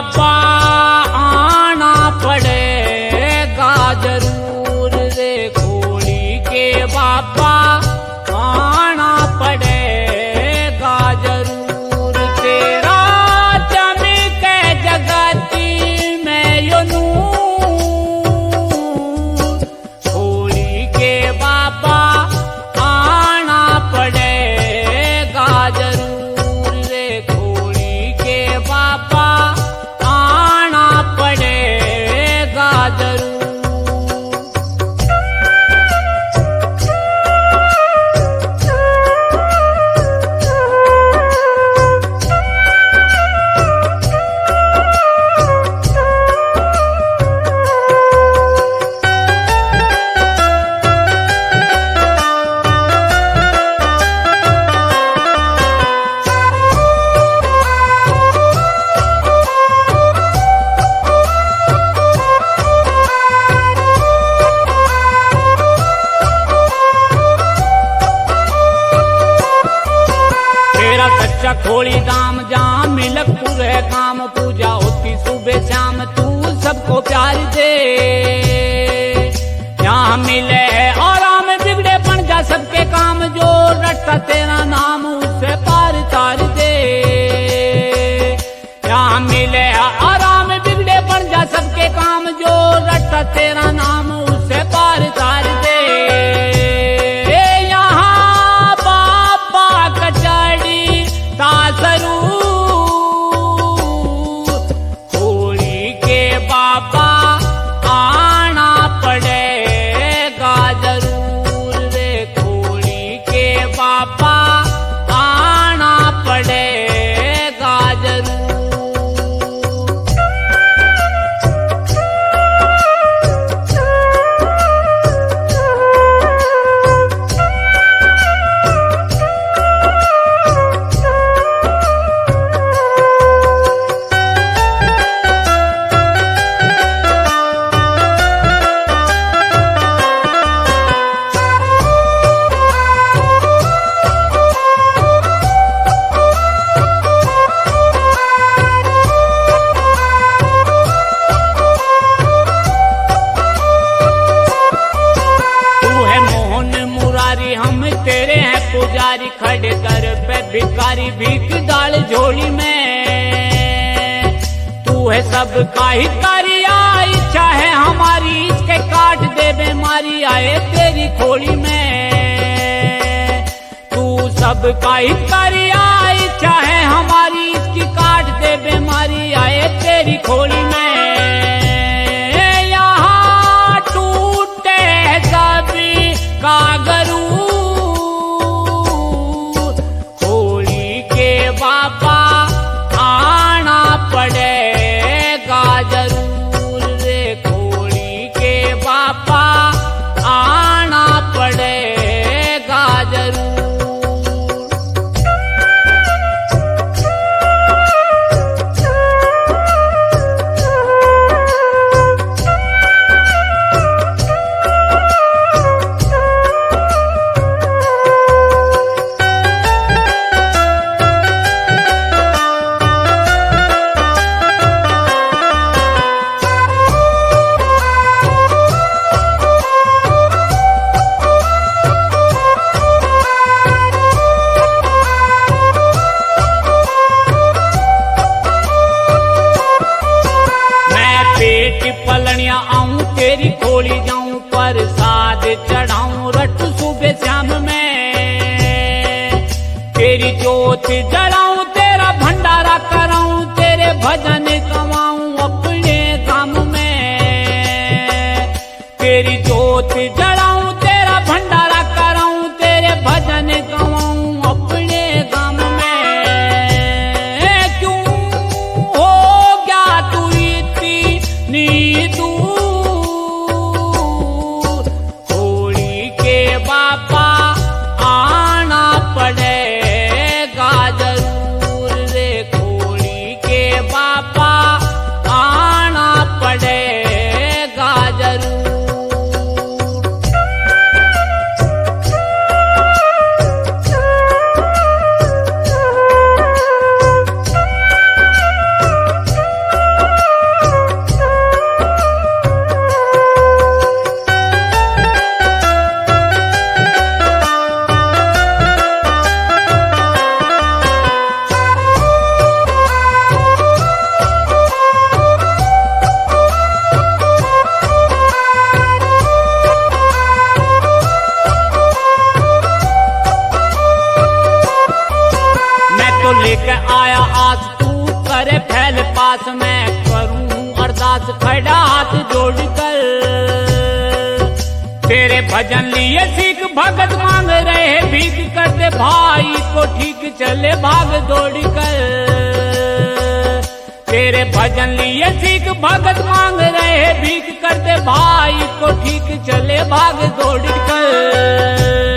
बाबा आना पड़ेगा जरूर रे, खोली के बाबा आना पड़ेगा जरूर। तेरा चमके जगती में यो नूर, खोली के बाबा आना पड़ेगा जरूर रे, खोली के बाबा आना पड़ेगा जरूर। सच्चा खोली दाम जाम मिलकपुर है काम, पूजा होती सुबह शाम, तू सबको प्यार दे। यहाँ मिले है आराम बिगड़े बन जा सबके काम, जो रटता तेरा नाम उससे पार तार दे। यहाँ मिले है आराम बिगड़े बन जा सबके काम, जो रटता तेरा नाम उससे पार तार दे। खोली के बाबा आना पड़ेगा जरूर रे, खोली के बाबा आना पड़ेगा जरूर। हम तेरे हैं पुजारी, खड़े दर पे भिखारी, भीख डाल झोली में। तू है सबका हितकारी, इच्छा है हमारी इसके काट दे बीमारी, आए तेरी खोली में। तू सबका हितकारी, इच्छा है हमारी इसकी काट दे बीमारी, आए तेरी खोली में। यहाँ टूटे सभी का गरूर, बाबा आना पड़ेगा जरूर रे, खोली के बाबा आना पड़ेगा जरूर। पलनिया आऊं तेरी खोली जाऊं, प्रसाद चढ़ाऊं रट सुबह शाम में। तेरी जोत जलाऊं, तेरा भंडारा कराऊं, तेरे भजन गवाऊं अपने काम में। तेरी जोत जलाऊं, तेरा भंडारा कराऊं, तेरे भजन गवाऊं अपने काम में। क्यों हो गया तू इतनी दूर, खोली के बाबा आना पड़ेगा जरूर। आया आस तू करे फैल पास में करूं अरदास खड़ा हाथ जोड़कर। तेरे भजन लिए सीख भगत मांग रहे भीख करते भाई को ठीक चले भाग दौड़ कर। तेरे भजन लिए सीख भगत मांग रहे भीख करते भाई को ठीक चले भाग दौड़ कर।